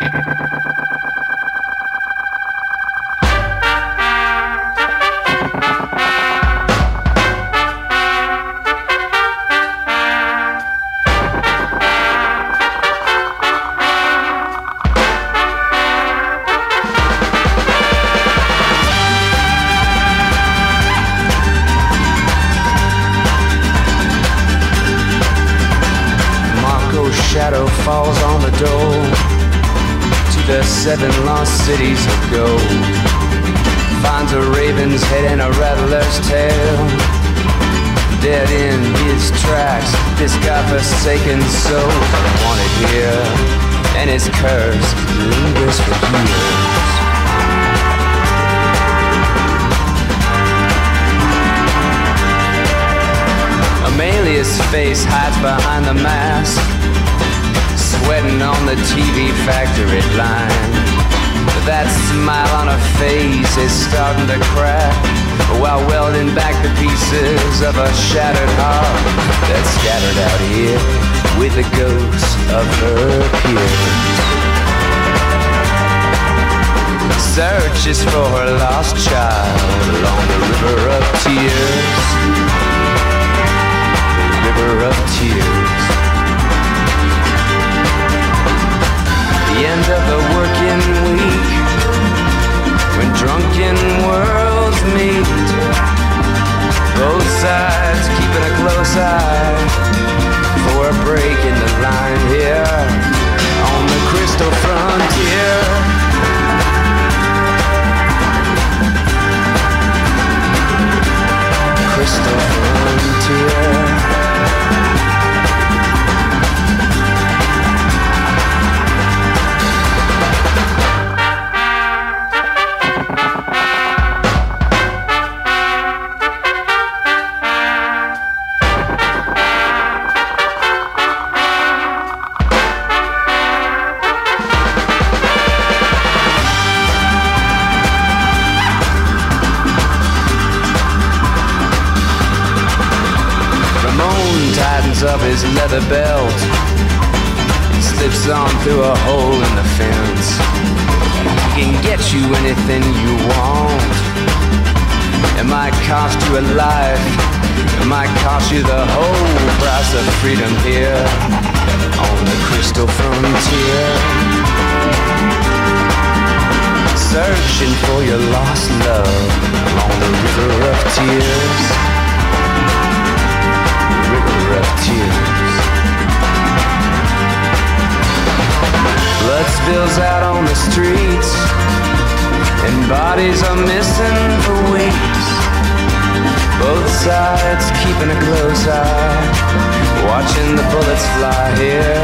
Shadow falls on the door to the 7 lost cities of gold. Finds a raven's head and a rattler's tail. Dead in his tracks, this godforsaken soul wanted here, and his curse lingers for years. Amelia's face hides behind the mask, sweating on the TV factory line. That smile on her face is starting to crack, while welding back the pieces of a shattered heart that's scattered out here with the ghosts of her peers. Searches for her lost child along the river of tears. The river of tears. The end of the working week, when drunken worlds meet. Both sides keeping a close eye for a break in the line here on the crystal frontier. Crystal frontier. Up his leather belt, it slips on through a hole in the fence. He can get you anything you want. It might cost you a life, it might cost you the whole price of freedom here on the crystal frontier. Searching for your lost love along the river of tears. Of tears. Blood spills out on the streets, and bodies are missing for weeks. Both sides keeping a close eye, watching the bullets fly here